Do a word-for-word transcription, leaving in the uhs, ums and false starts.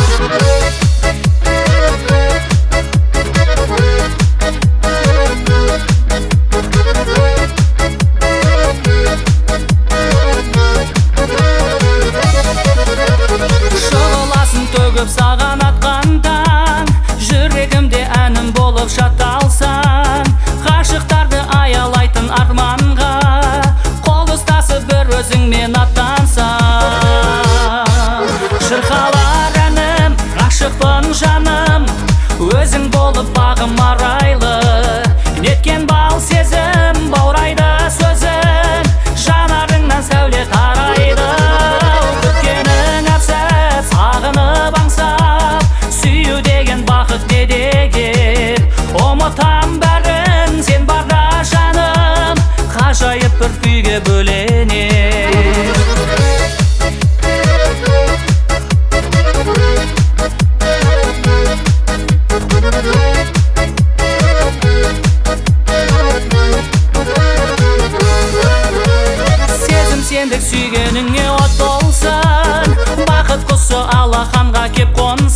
Саған атқандан жүрегімде әнім болып шатталсаң, ғашықтарды аялайтын арманға қол ұстасып бір өзіңмен аттансаң. Шырқалар әнім, ғашықпын жаным, өзің болып бағым арайлы. Неткен бал сезім баурайды сөзің, жанарыңнан сәуле тарайды. Күткенің әпсәт сағынып аңсап, сүю деген бақыт не деген. Ұмытам бәрін сен барда жаным, ғажайып бір күйге бөленем. Сендік сүйгеніңе от болсын, бақыт құсы алақанға кеп қонсын.